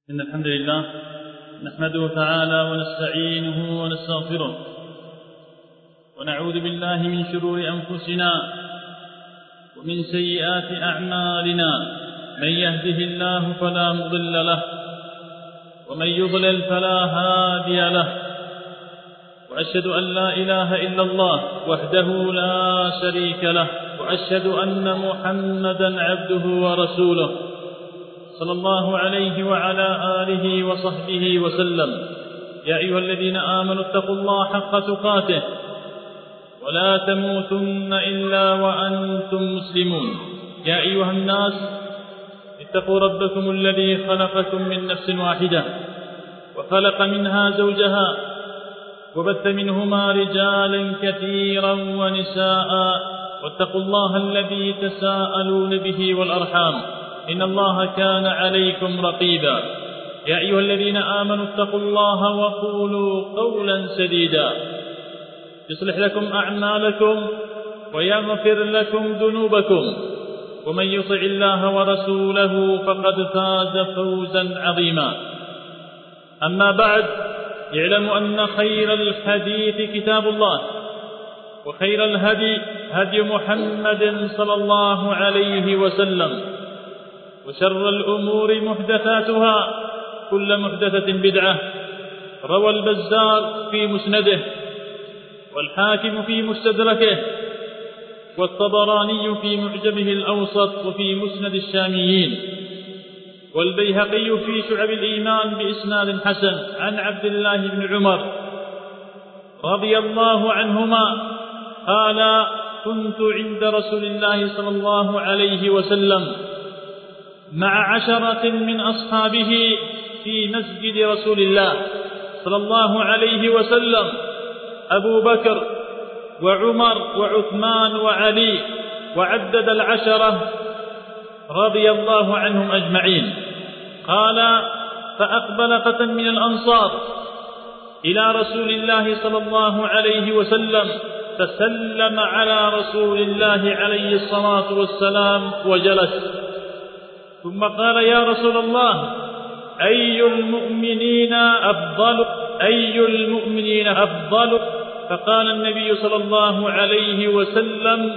إن الحمد لله نحمده تعالى ونستعينه ونستغفره ونعوذ بالله من شرور أنفسنا ومن سيئات أعمالنا. من يهده الله فلا مضل له ومن يضلل فلا هادي له، وأشهد أن لا إله إلا الله وحده لا شريك له، وأشهد أن محمدا عبده ورسوله صلى الله عليه وعلى آله وصحبه وسلم. يا أيها الذين آمنوا اتقوا الله حق تقاته ولا تموتن إلا وأنتم مسلمون. يا أيها الناس اتقوا ربكم الذي خلقكم من نفس واحدة وخلق منها زوجها وبث منهما رجالا كثيرا ونساء، واتقوا الله الذي تساءلون به والأرحام إن الله كان عليكم رقيبا. يا أيها الذين آمنوا اتقوا الله وقولوا قولا سديدا يصلح لكم أعمالكم ويغفر لكم ذنوبكم، ومن يطع الله ورسوله فقد فاز فوزا عظيما. أما بعد، اعلموا أن خير الحديث كتاب الله، وخير الهدي هدي محمد صلى الله عليه وسلم، وشر الأمور محدثاتها، كل محدثة بدعة. روى البزار في مسنده، والحاكم في مستدركه، والطبراني في معجمه الأوسط وفي مسند الشاميين، والبيهقي في شعب الإيمان بإسناد حسن عن عبد الله بن عمر رضي الله عنهما قال: كنت عند رسول الله صلى الله عليه وسلم مع 10 من أصحابه في مسجد رسول الله صلى الله عليه وسلم: أبو بكر وعمر وعثمان وعلي، وعدد 10 رضي الله عنهم أجمعين. قال: فأقبل فتى من الأنصار إلى رسول الله صلى الله عليه وسلم فسلم على رسول الله عليه الصلاة والسلام وجلس، ثم قال: يا رسول الله، أي المؤمنين أفضل؟ فقال النبي صلى الله عليه وسلم: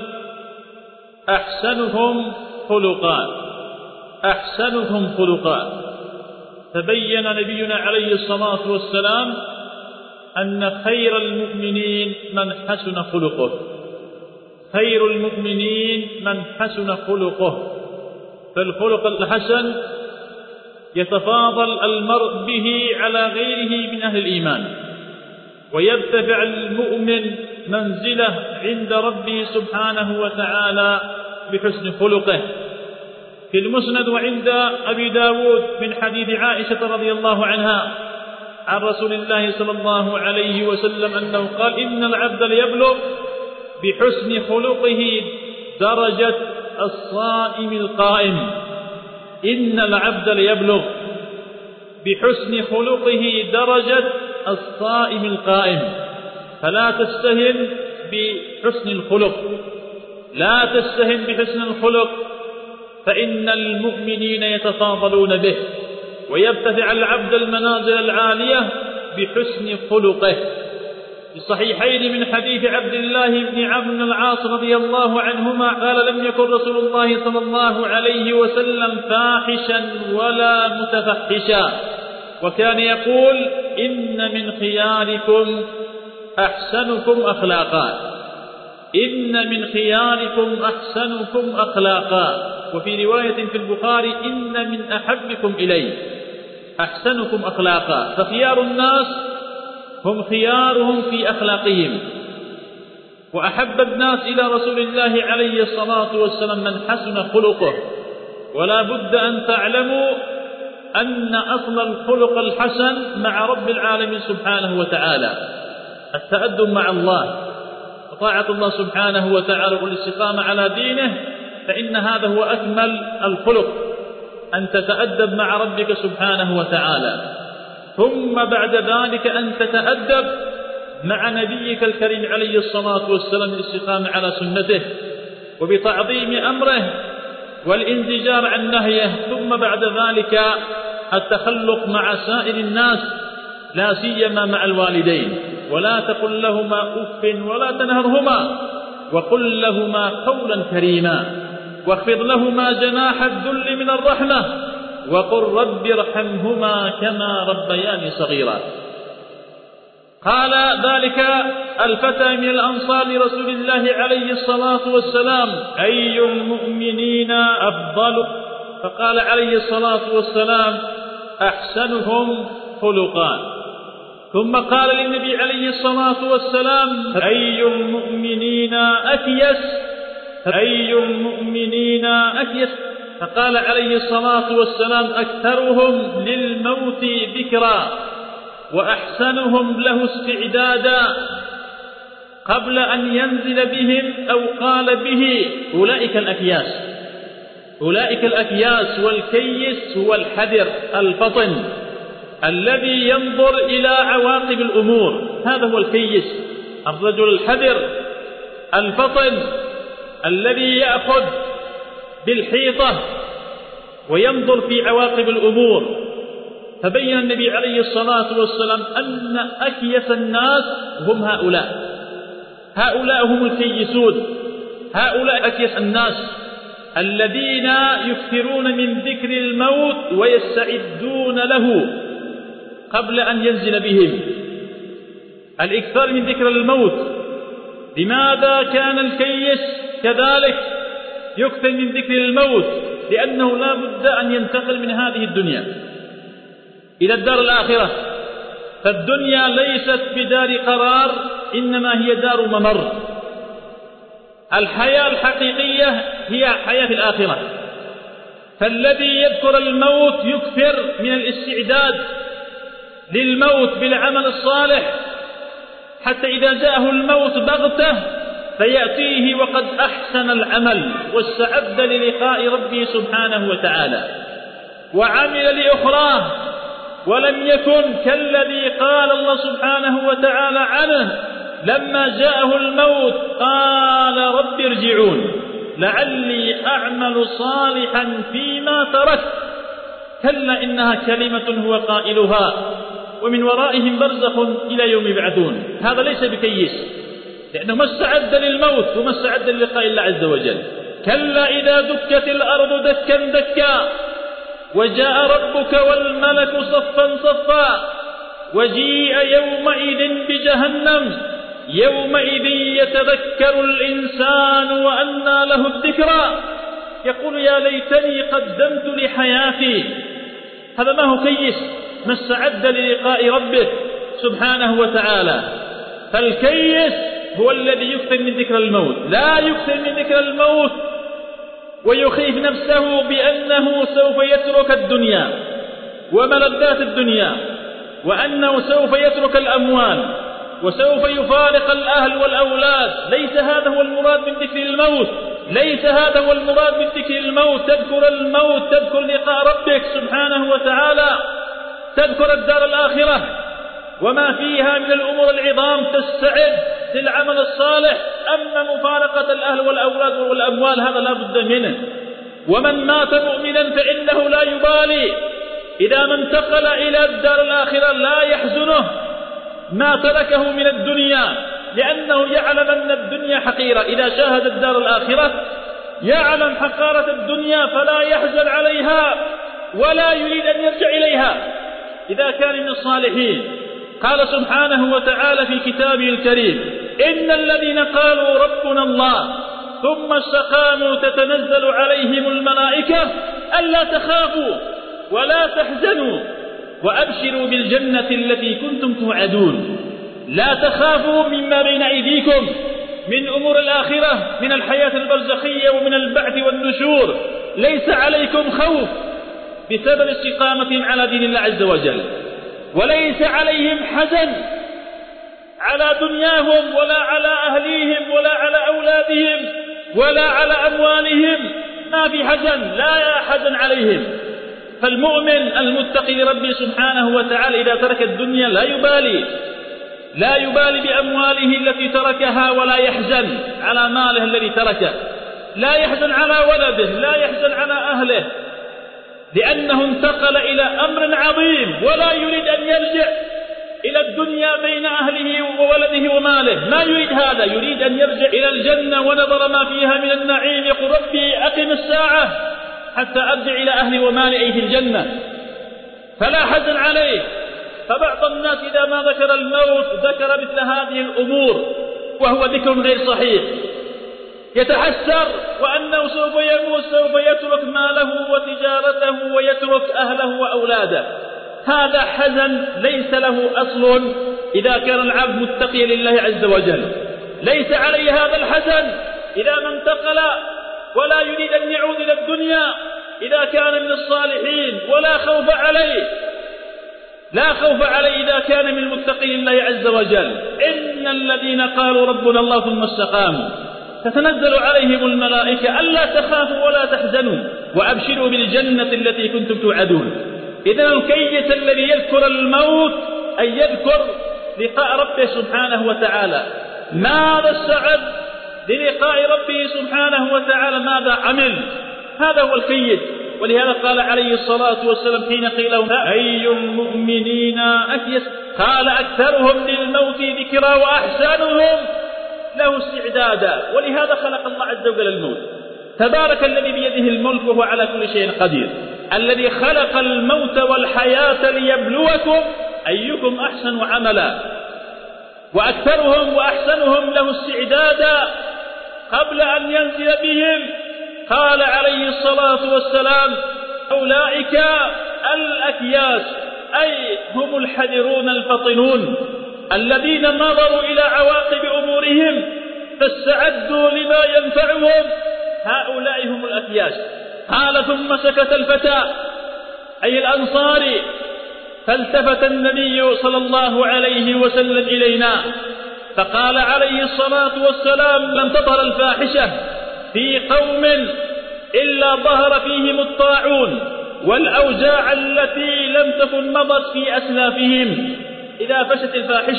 أحسنهم خلقا. فبين نبينا عليه الصلاة والسلام أن خير المؤمنين من حسن خلقه. خير المؤمنين من حسن خلقه. فالخلق الحسن يتفاضل المرء به على غيره من أهل الإيمان، ويرتفع المؤمن منزله عند ربه سبحانه وتعالى بحسن خلقه. في المسند وعند أبي داود من حديث عائشة رضي الله عنها عن رسول الله صلى الله عليه وسلم أنه قال: إن العبد ليبلغ بحسن خلقه درجة الصائم القائم. إن العبد ليبلغ بحسن خلقه درجة الصائم القائم. فلا تستهن بحسن الخلق، لا تستهن بحسن الخلق، فإن المؤمنين يتفاضلون به، ويرتفع العبد المنازل العالية بحسن خلقه. في الصحيحين من حديث عبد الله بن عمرو بن العاص رضي الله عنهما قال: لم يكن رسول الله صلى الله عليه وسلم فاحشا ولا متفحشا، وكان يقول: إن من خياركم أحسنكم أخلاقا. إن من خياركم أحسنكم أخلاقا. وفي رواية في البخاري: إن من أحبكم إلي أحسنكم أخلاقا. فخيار الناس هم خيارهم في أخلاقهم، وأحب الناس إلى رسول الله عليه الصلاة والسلام من حسن خلقه. ولا بد أن تعلموا أن أصل الخلق الحسن مع رب العالمين سبحانه وتعالى، التأدب مع الله وطاعة الله سبحانه وتعالى والاستقامة على دينه، فإن هذا هو أكمل الخلق، أن تتأدب مع ربك سبحانه وتعالى. ثم بعد ذلك أن تتأدب مع نبيك الكريم عليه الصلاة والسلام بالاستقامة على سنته وبتعظيم أمره والانزجار عن نهيه. ثم بعد ذلك التخلق مع سائر الناس، لا سيما مع الوالدين، ولا تقل لهما أف ولا تنهرهما، وقل لهما قولا كريما، واخفض لهما جناح الذل من الرحمة، وقل رب ارحمهما كما ربياني صغيرا. قال ذلك الفتى من الأنصار لرسول الله عليه الصلاة والسلام: أي المؤمنين أفضل؟ فقال عليه الصلاة والسلام: أحسنهم خلقا. ثم قال للنبي عليه الصلاة والسلام: أي المؤمنين أكيس؟ أي المؤمنين أكيس؟ فقال عليه الصلاة والسلام: أكثرهم للموت ذكرا وأحسنهم له استعدادا قبل أن ينزل بهم، أو قال به: أولئك الأكياس. أولئك الأكياس، والكيس هو الحذر الفطن الذي ينظر إلى عواقب الأمور، هذا هو الكيس، الرجل الحذر الفطن الذي يأخذ بالحيطة وينظر في عواقب الأمور. فبين النبي عليه الصلاة والسلام أن أكيس الناس هم هؤلاء هم الكيسون، هؤلاء أكيس الناس الذين يكثرون من ذكر الموت ويستعدون له قبل أن ينزل بهم. الإكثار من ذكر الموت. لماذا كان الكيس كذلك يكثر من ذكر الموت؟ لأنه لا بد أن ينتقل من هذه الدنيا إلى الدار الآخرة، فالدنيا ليست بدار قرار، إنما هي دار ممر. الحياة الحقيقية هي حياة الآخرة، فالذي يذكر الموت يكثر من الاستعداد للموت بالعمل الصالح، حتى إذا جاءه الموت بغتة فيأتيه وقد أحسن العمل واستعد للقاء ربه سبحانه وتعالى وعمل لأخراه، ولم يكن كالذي قال الله سبحانه وتعالى عنه لما جاءه الموت: قال رب ارجعون لعلي أعمل صالحا فيما تركت. كلا إنها كلمة هو قائلها ومن ورائهم برزخ إلى يوم يبعثون. هذا ليس بكيس، لأنه ما استعد للموت وما استعد للقاء الله عز وجل. كلا إذا دكت الأرض دكا دكا وجاء ربك والملك صفا صفا وجيء يومئذ بجهنم يومئذ يتذكر الإنسان وأنى له الذكرى يقول يا ليتني قدمت لحياتي. هذا ما هو كيس، ما استعد للقاء ربه سبحانه وتعالى. فالكيس هو الذي يكثر من ذكر الموت، لا يكثر من ذكر الموت ويخيف نفسه بأنه سوف يترك الدنيا وملذات الدنيا، وأنه سوف يترك الأموال وسوف يفارق الأهل والأولاد. ليس هذا هو المراد من ذكر الموت، ليس هذا هو المراد من ذكر الموت. تذكر الموت، تذكر لقاء ربك سبحانه وتعالى، تذكر الدار الآخرة وما فيها من الأمور العظام، تستعد للعمل الصالح. أما مفارقة الأهل والأولاد والأموال هذا لا بد منه. ومن مات مؤمنا فإنه لا يبالي، إذا ما انتقل إلى الدار الآخرة لا يحزنه ما تركه من الدنيا، لأنه يعلم أن الدنيا حقيرة. إذا شاهد الدار الآخرة يعلم حقارة الدنيا فلا يحزن عليها ولا يريد أن يرجع إليها إذا كان من الصالحين. قال سبحانه وتعالى في كتابه الكريم: إن الذين قالوا ربنا الله ثم استقاموا تتنزل عليهم الملائكة ألا تخافوا ولا تحزنوا وأبشروا بالجنة التي كنتم توعدون. لا تخافوا مما بين أيديكم من أمور الآخرة، من الحياة البرزخية ومن البعث والنشور. ليس عليكم خوف بسبب استقامتهم على دين الله عز وجل، وليس عليهم حزن على دنياهم ولا على أهليهم ولا على أولادهم ولا على أموالهم. ما في حزن، لا حزن عليهم. فالمؤمن المتقي لربه سبحانه وتعالى إذا ترك الدنيا لا يبالي بأمواله التي تركها، ولا يحزن على ماله الذي تركه، لا يحزن على ولده، لا يحزن على أهله، لأنه انتقل إلى أمر عظيم ولا يريد أن يرجع إلى الدنيا بين أهله وولده وماله، ما يريد هذا، يريد أن يرجع إلى الجنة ونظر ما فيها من النعيم يقول ربي أقم الساعة حتى أرجع إلى أهلي ومالي أي في الجنة، فلا حزن عليه. فبعض الناس إذا ما ذكر الموت ذكر مثل هذه الأمور وهو ذكر غير صحيح، يتحسر وأنه سوف يموت، سوف يترك ماله وتجارته ويترك أهله وأولاده. هذا حزن ليس له أصل إذا كان العبد متقيا لله عز وجل، ليس عليه هذا الحزن إذا ما انتقل ولا يريد أن يعود إلى الدنيا إذا كان من الصالحين، ولا خوف عليه، لا خوف عليه إذا كان من المتقين لله عز وجل. إن الذين قالوا ربنا الله ثم استقاموا تتنزل عليهم الملائكة ألا تخافوا ولا تحزنوا وأبشروا بالجنة التي كنتم توعدون. إذن الكيس الذي يذكر الموت أن يذكر لقاء ربه سبحانه وتعالى، ماذا استعد للقاء ربه سبحانه وتعالى، ماذا عمل، هذا هو الكيس. ولهذا قال عليه الصلاة والسلام حين قيل له أي المؤمنين أكيس، قال أكثرهم للموت ذكرا وأحسنهم له استعدادا. ولهذا خلق الله عز وجل الموت. تبارك الذي بيده الملك وهو على كل شيء قدير، الذي خلق الموت والحياة ليبلوكم أيكم أحسن عملا، وأكثرهم وأحسنهم له استعدادا قبل أن ينزل بهم. قال عليه الصلاة والسلام أولئك الأكياس، أي هم الحذرون الفطنون الذين نظروا إلى عواقب أمورهم فاستعدوا لما ينفعهم، هؤلاء هم الأكياس. قال ثم سكت الفتى أي الأنصاري، فالتفت النبي صلى الله عليه وسلم إلينا فقال عليه الصلاة والسلام لم تظهر الفاحشة في قوم إلا ظهر فيهم الطاعون والأوجاع التي لم تكن مضت في أسلافهم. إذا فشت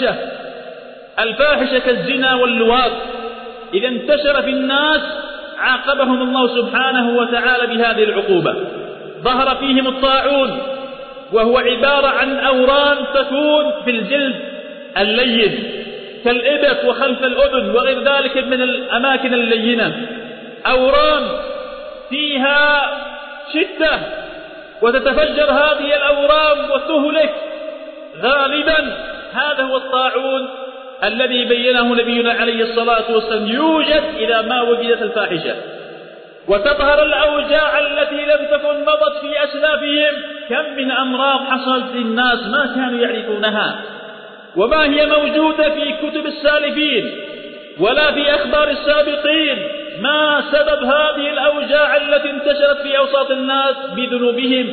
الفاحشة كالزنا واللواط إذا انتشر في الناس عاقبهم الله سبحانه وتعالى بهذه العقوبة. ظهر فيهم الطاعون وهو عبارة عن أورام تكون في الجلد اللين كالإبط وخلف الأذن وغير ذلك من الأماكن اللينة، أورام فيها شدة وتتفجر هذه الأورام وتهلك غالبا. هذا هو الطاعون الذي بينه نبينا عليه الصلاة والسلام، يوجد إذا ما وجدت الفاحشة. وتظهر الأوجاع التي لم تكن مضت في أسلافهم، كم من أمراض حصلت للناس ما كانوا يعرفونها وما هي موجودة في كتب السالفين ولا في أخبار السابقين. ما سبب هذه الأوجاع التي انتشرت في أوساط الناس؟ بذنوبهم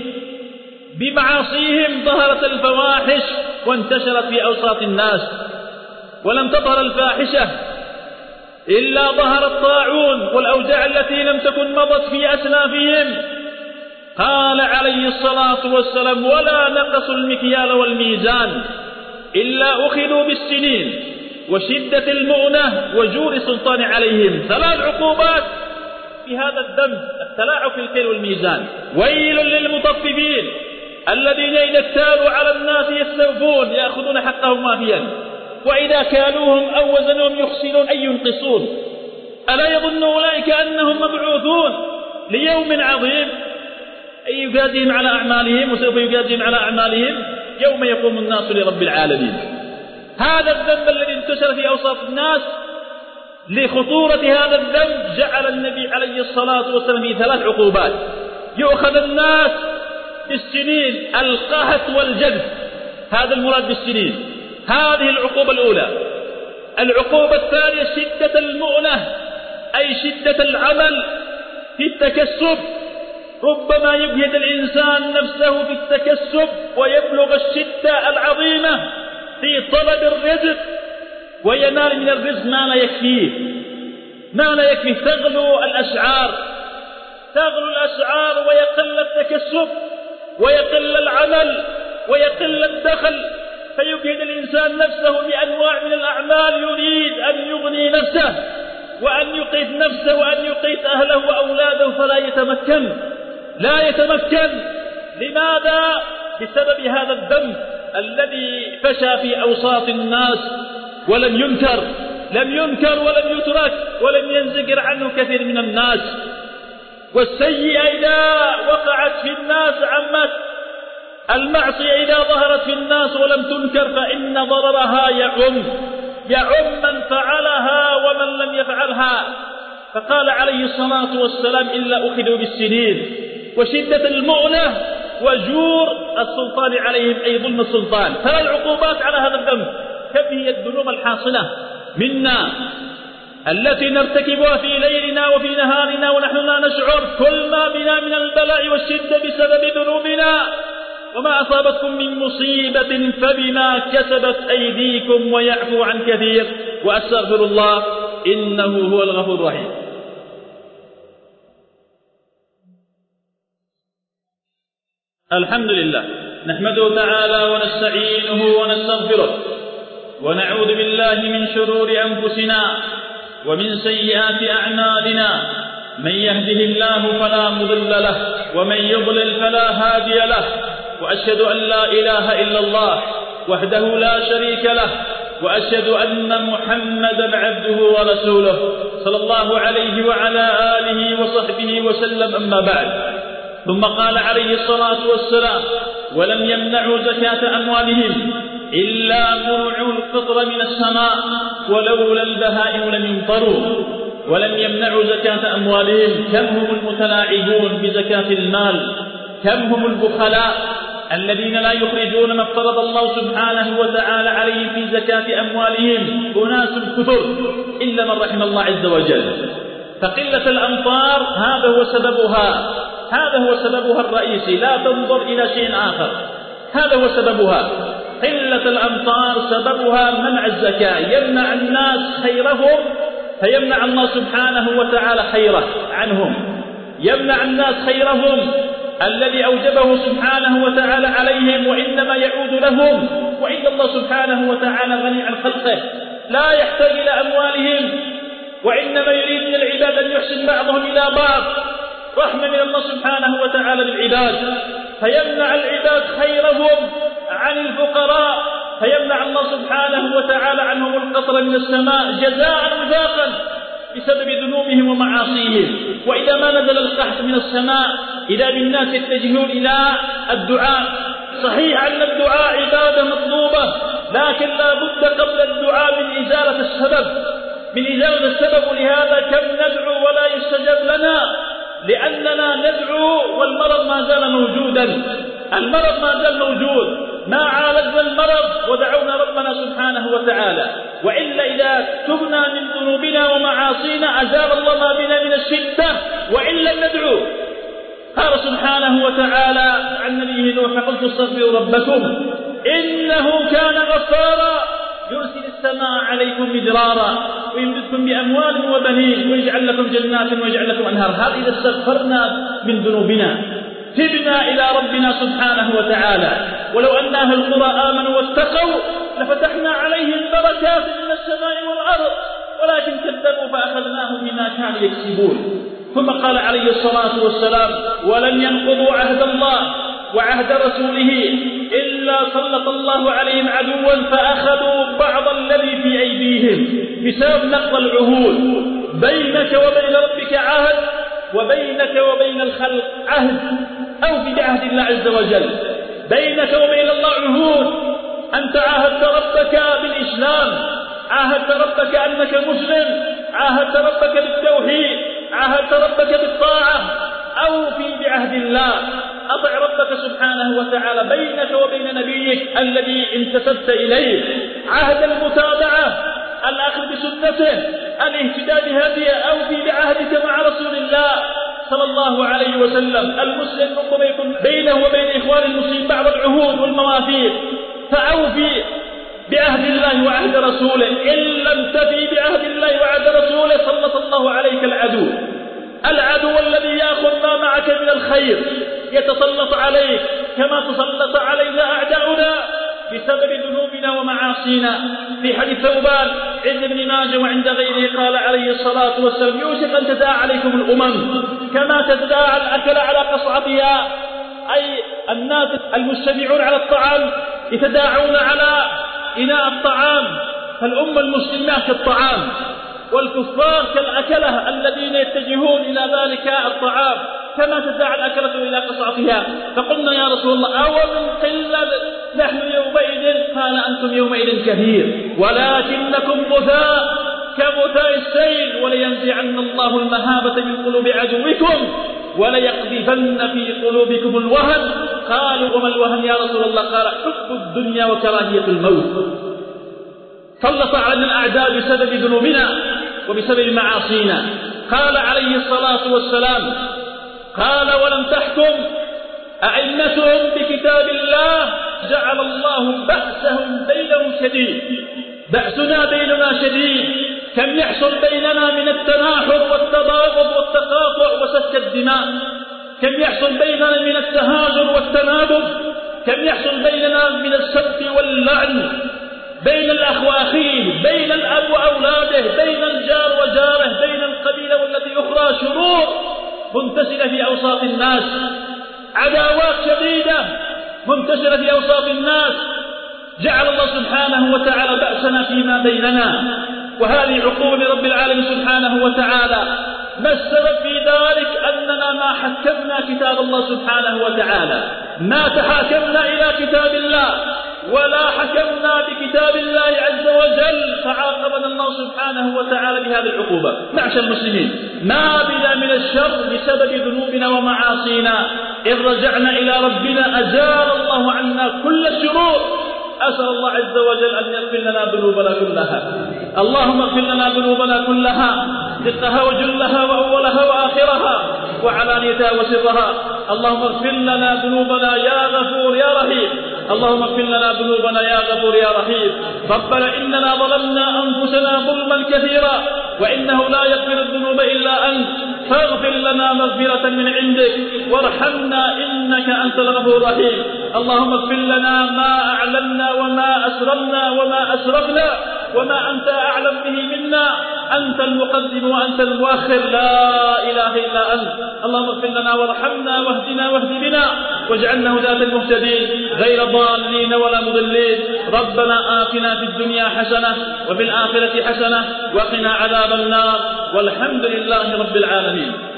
بمعاصيهم ظهرت الفواحش وانتشرت في أوساط الناس. ولم تظهر الفاحشة إلا ظهر الطاعون والأوجاع التي لم تكن مضت في أسلافهم. قال عليه الصلاة والسلام ولا نقصوا المكيال والميزان إلا أخذوا بالسنين وشدة المؤنة وجور السلطان عليهم. 3 عقوبات في هذا الذنب، التلاعب في الكيل والميزان. ويل للمطففين الذين إذا اكتالوا على الناس يستوفون يأخذون حقهم وافيا وإذا كالوهم أو وزنهم يخسرون أي ينقصون. ألا يظن أولئك أنهم مبعوثون ليوم عظيم أي يجازيهم على أعمالهم وسوف يجازيهم على أعمالهم يوم يقوم الناس لرب العالمين. هذا الذنب الذي انتشر في أوساط الناس لخطورة هذا الذنب جعل النبي عليه الصلاة والسلام في 3 عقوبات. يؤخذ الناس بالسنين، القهط والجلد، هذا المراد بالسنين، هذه العقوبة الأولى. العقوبة الثانية شدة المؤنة أي شدة العمل في التكسب، ربما يجهد الإنسان نفسه في التكسب ويبلغ الشدة العظيمة في طلب الرزق وينال من الرزق ما لا يكفيه، تغلو الأسعار ويقل التكسب ويقل العمل ويقل الدخل، فيجهد الإنسان نفسه بأنواع من الأعمال يريد أن يغني نفسه وأن يقيت نفسه وأن يقيت أهله وأولاده، فلا يتمكن لماذا؟ بسبب هذا الذنب الذي فشى في أوساط الناس ولم ينكر ولم يترك ولم ينزجر عنه كثير من الناس. والسيئة إذا وقعت في الناس عمت، المعصية إذا ظهرت في الناس ولم تنكر فإن ضررها يعم من فعلها ومن لم يفعلها. فقال عليه الصلاة والسلام: إلا أخذوا بالسنين، وشدة المؤنة وجور السلطان عليهم، أي ظلم السلطان. ترى العقوبات على هذا الذنب كم هي الذنوب الحاصلة منا التي نرتكبها في ليلنا وفي نهارنا ونحن لا نشعر. كل ما بنا من البلاء والشدة بسبب ذنوبنا. وما أصابتكم من مصيبة فبما كسبت أيديكم ويعفو عن كثير، وأستغفر الله إنه هو الغفور الرحيم. الحمد لله، نحمده تعالى ونستعينه ونستغفره، ونعوذ بالله من شرور أنفسنا ومن سيئات أعمالنا. من يهده الله فلا مضل له، ومن يضلل فلا هادي له. وأشهد أن لا إله إلا الله وحده لا شريك له، وأشهد أن محمدا عبده ورسوله صلى الله عليه وعلى آله وصحبه وسلم. أما بعد، ثم قال عليه الصلاة والسلام: ولم يمنعوا زكاة أموالهم إلا منعوا القطر من السماء ولولا البهائم لم يمطروا. ولم يمنعوا زكاة أموالهم. كم هم المتلاعبون بزكاة المال، كم هم البخلاء الذين لا يخرجون ما افترض الله سبحانه وتعالى عليه في زكاة أموالهم. أناس كثر إلا من رحم الله عز وجل. فقلة الأمطار هذا هو سببها الرئيسي، لا تنظر إلى شيء آخر، هذا هو سببها. قلة الأمطار سببها منع الزكاة، يمنع الناس خيرهم فيمنع الله سبحانه وتعالى خيره عنهم، يمنع الناس خيرهم الذي أوجبه سبحانه وتعالى عليهم، وإنما يعود لهم. وإن الله سبحانه وتعالى غني عن خلقه، لا يحتاج إلى أموالهم، وإنما يريد من العباد أن يحسن بعضهم إلى بعض، رحمة من الله سبحانه وتعالى بالعباد، فيمنع العباد خيرهم عن الفقراء، فيمنع الله سبحانه وتعالى عنهم القطر من السماء جزاء وفاقا بسبب ذنوبهم ومعاصيهم. وإذا ما نزل القحط من السماء إذا بالناس يتجهون إلى الدعاء. صحيح أن الدعاء عبادة مطلوبة، لكن لا بد قبل الدعاء من إزالة السبب. ولهذا كم ندعو ولا يستجاب لنا، لأننا ندعو والمرض ما زال موجودا، المرض ما زال موجود، ما عالجنا المرض ودعونا ربنا سبحانه وتعالى. وإلا إذا تبنا من ذنوبنا ومعاصينا أزال الله ما بنا من الشدة وإن لم ندعو. قال سبحانه وتعالى عن نبيه نوح: فقلت استغفروا ربكم إنه كان غفارا يرسل السماء عليكم مدرارا ويمددكم بأموال وبنين ويجعل لكم جنات ويجعل لكم أنهار. هذا إذا استغفرنا من ذنوبنا تبنا إلى ربنا سبحانه وتعالى. ولو أن أهل القرى آمنوا واتقوا لفتحنا عليهم بركات من السماء والأرض ولكن كذبوا فأخذناهم بما كانوا يكسبون. ثم قال عليه الصلاة والسلام: ولن ينقضوا عهد الله وعهد رسوله إلا سلط الله عليهم عدوا فأخذوا بعض الذي في أيديهم بسبب نقض العهود. بينك وبين ربك عهد وبينك وبين الخلق عهد، أوفي بعهد الله عز وجل. بينك وبين الله عهود، أنت عاهدت ربك بالإسلام، عاهدت ربك أنك مسلم، عاهدت ربك بالتوحيد، عاهدت ربك بالطاعة، أوفي بعهد الله، أطع ربك سبحانه وتعالى. بينك وبين نبيك الذي انتسبت إليه عهد المتابعة، الأخذ بسنته، الاهتداء بهديه، أوفي بعهدك مع رسول الله صلى الله عليه وسلم. المسلم ربما يكون بينه وبين إخوان المسلمين بعض العهود والمواثيق، فأوفي بعهد الله وعهد رسوله. إن لم تفي بعهد الله وعهد رسوله سلط الله عليك العدو الذي يأخذ ما معك من الخير، يتسلط عليك كما تسلط علينا أعداؤنا بسبب ذنوبنا ومعاصينا. في حديث ثوبان عند ابن ماجه وعند غيره قال عليه الصلاة والسلام: يوشك أن تداعى عليكم الأمم كما تداعى الأكل على قصعتها، أي الناس المجتمعون على الطعام يتداعون على إناء الطعام، فالأمة المسلمة كالطعام، والكفار كالأكلة الذين يتجهون إلى ذلك الطعام كما تدعى الأكلة إلى قصعتها. فقلنا يا رسول الله أو من قلة نحن يومئذ؟ قال أنتم يومئذ كثير ولكنكم غثاء كغثاء السيل، ولينزعن الله المهابة من قلوب عدوكم وليقذفن في قلوبكم الوهن. قالوا وما الوهن يا رسول الله؟ قال حب الدنيا وكراهية الموت. سلط علينا الأعداء بسبب ذنوبنا وبسبب معاصينا. قال عليه الصلاة والسلام قال ولم تحكم أئمتهم بكتاب الله جعل الله بأسهم بينهم شديد. بأسنا بيننا شديد، كم يحصل بيننا من التناحر والتباغض والتقاطع وسفك الدماء، كم يحصل بيننا من التهاجر والتنابذ، كم يحصل بيننا من السب واللعن بين الأخ وأخيه، بين الأب وأولاده، بين الجار وجاره، بين القبيلة والتي أخرى، شرور منتشرة في أوساط الناس، عداوات شديدة منتشرة في أوساط الناس. جعل الله سبحانه وتعالى بأسنا فيما بيننا، وهذه عقوبة لرب العالمين سبحانه وتعالى. ما السبب في ذلك؟ أننا ما حكمنا كتاب الله سبحانه وتعالى، ما تحاكمنا إلى كتاب الله ولا حكمنا بكتاب الله عز وجل، فعاقبنا الله سبحانه وتعالى بهذه العقوبة. معشر المسلمين، ما بنا من الشر بسبب ذنوبنا ومعاصينا، إن رجعنا إلى ربنا أزال الله عنا كل الشرور. أسأل الله عز وجل أن يغفر لنا ذنوبنا كلها. اللهم اغفر لنا ذنوبنا كلها، دقها وجلها وأولها وآخرها وعلانيتها وسرها. اللهم اغفر لنا ذنوبنا يا غفور يا رحيم. اللهم اغفر لنا ذنوبنا يا غفور يا رحيم. ربنا إننا ظلمنا أنفسنا ظلما كثيرا وإنه لا يغفر الذنوب إلا أنت، فاغفر لنا مغفرة من عندك وارحمنا إنك أنت الغفور الرحيم. اللهم اغفر لنا ما أعلنا وما أسررنا وما أسرفنا وما أنت أعلم به منا، أنت المقدم وأنت المؤخر، لا إله إلا أنت. اللهم اغفر لنا وارحمنا واهدنا واهد بنا واجعلنا هداة المهتدين غير ضالين ولا مضلين. ربنا آتنا في الدنيا حسنة وفي الآخرة حسنة وقنا عذاب النار، والحمد لله رب العالمين.